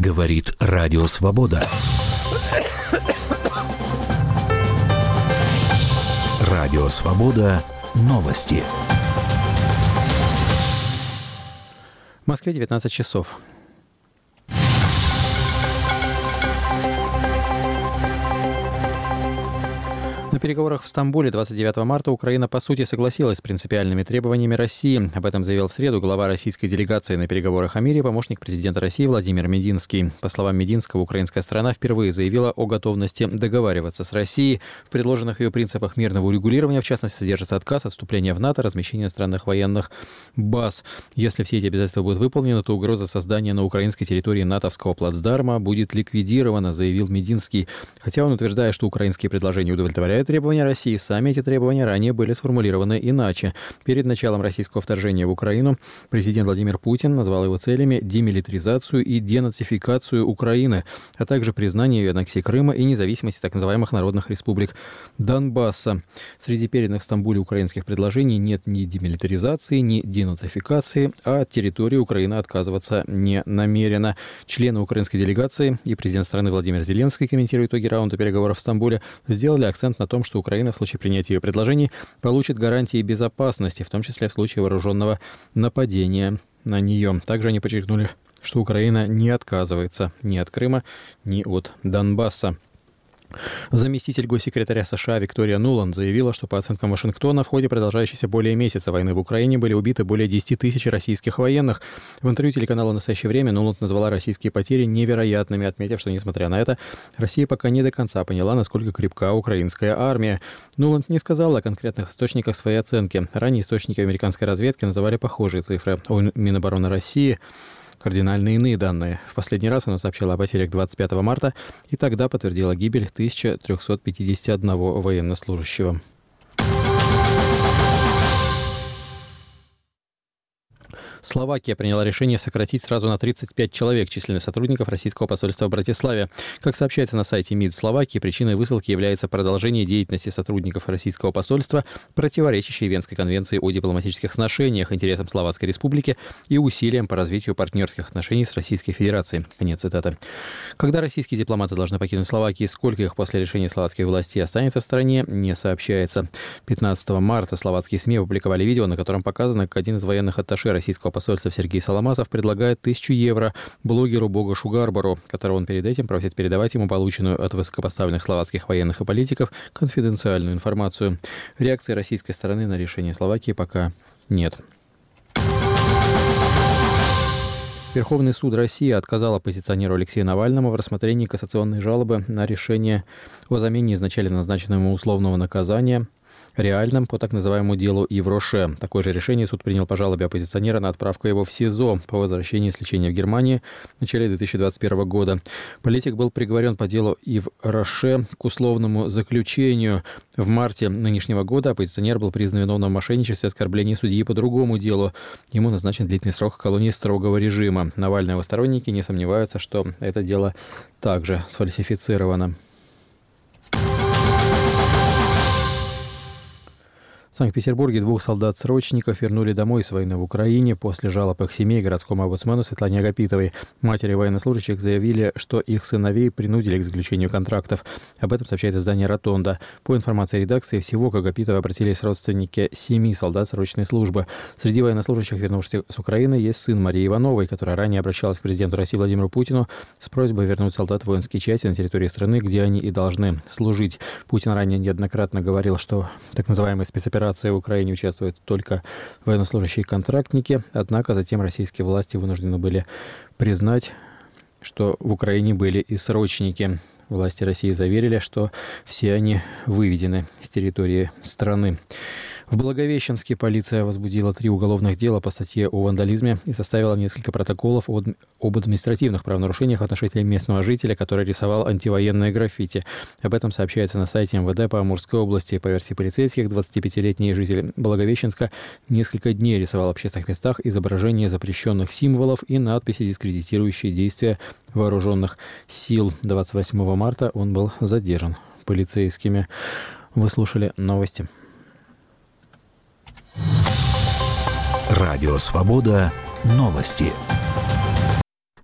Говорит Радио Свобода. Радио Свобода. Новости. В Москве 19 часов. На переговорах в Стамбуле 29 марта Украина, по сути, согласилась с принципиальными требованиями России. Об этом заявил в среду глава российской делегации на переговорах о мире, помощник президента России Владимир Мединский. По словам Мединского, украинская сторона впервые заявила о готовности договариваться с Россией. В предложенных ее принципах мирного урегулирования, в частности, содержится отказ от вступления в НАТО, размещение иностранных военных баз. Если все эти обязательства будут выполнены, то угроза создания на украинской территории натовского плацдарма будет ликвидирована, заявил Мединский. Хотя он утверждает, что украинские предложения удовлетворяют требования России, сами эти требования ранее были сформулированы иначе. Перед началом российского вторжения в Украину президент Владимир Путин назвал его целями демилитаризацию и денацификацию Украины, а также признание ее аннексии Крыма и независимости так называемых народных республик Донбасса. Среди переданных в Стамбуле украинских предложений нет ни демилитаризации, ни денацификации, а от территории Украины отказываться не намерена. Члены украинской делегации и президент страны Владимир Зеленский, комментируя итоги раунда переговоров в Стамбуле, сделали акцент на том, что Украина в случае принятия ее предложений получит гарантии безопасности, в том числе в случае вооруженного нападения на нее. Также они подчеркнули, что Украина не отказывается ни от Крыма, ни от Донбасса. Заместитель госсекретаря США Виктория Нуланд заявила, что по оценкам Вашингтона в ходе продолжающейся более месяца войны в Украине были убиты более 10 тысяч российских военных. В интервью телеканалу «Настоящее время» Нуланд назвала российские потери невероятными, отметив, что, несмотря на это, Россия пока не до конца поняла, насколько крепка украинская армия. Нуланд не сказала о конкретных источниках своей оценки. Ранее источники американской разведки называли похожие цифры. У Минобороны России кардинально иные данные. В последний раз оно сообщало о потерях 25 марта и тогда подтвердило гибель 1351 военнослужащего. Словакия приняла решение сократить сразу на 35 человек численность сотрудников российского посольства в Братиславе. Как сообщается на сайте МИД Словакии, причиной высылки является продолжение деятельности сотрудников российского посольства, противоречащей Венской конвенции о дипломатических сношениях, интересам Словацкой Республики и усилиям по развитию партнерских отношений с Российской Федерацией. Конец цитаты. Когда российские дипломаты должны покинуть Словакию, сколько их после решения словацких властей останется в стране, не сообщается. 15 марта словацкие СМИ опубликовали видео, на котором показано, как один из военных атташе российского посольства Сергей Соломасов предлагает 1000 евро блогеру Богошу Гарбару, которого он перед этим просит передавать ему полученную от высокопоставленных словацких военных и политиков конфиденциальную информацию. Реакции российской стороны на решение Словакии пока нет. Верховный суд России отказал оппозиционеру Алексею Навальному в рассмотрении кассационной жалобы на решение о замене изначально назначенного ему условного наказания реальным по так называемому делу Евроше. Такое же решение суд принял по жалобе оппозиционера на отправку его в СИЗО по возвращении с лечения в Германии в начале 2021 года. Политик был приговорен по делу Евроше к условному заключению. В марте нынешнего года оппозиционер был признан виновным в мошенничестве и оскорблении судьи по другому делу. Ему назначен длительный срок колонии строгого режима. Навальный и его сторонники не сомневаются, что это дело также сфальсифицировано. В Санкт-Петербурге 2 солдат-срочников вернули домой с войны в Украине после жалоб их семей городскому омбудсмену Светлане Агапитовой. Матери военнослужащих заявили, что их сыновей принудили к заключению контрактов. Об этом сообщает издание «Ротонда». По информации редакции, всего к Агапитовой обратились родственники 7 солдат срочной службы. Среди военнослужащих, вернувшихся с Украины, есть сын Марии Ивановой, которая ранее обращалась к президенту России Владимиру Путину с просьбой вернуть солдат в воинские части на территории страны, где они и должны служить. Путин ранее неоднократно говорил, что так называемые спецоперации в Украине участвуют только военнослужащие-контрактники, однако затем российские власти вынуждены были признать, что в Украине были и срочники. Власти России заверили, что все они выведены с территории страны. В Благовещенске полиция возбудила 3 уголовных дела по статье о вандализме и составила несколько протоколов об административных правонарушениях относительно местного жителя, который рисовал антивоенные граффити. Об этом сообщается на сайте МВД по Амурской области. По версии полицейских, 25-летний житель Благовещенска несколько дней рисовал в общественных местах изображения запрещенных символов и надписи, дискредитирующие действия вооруженных сил. 28 марта он был задержан полицейскими. Вы слушали новости. Радио Свобода. Новости.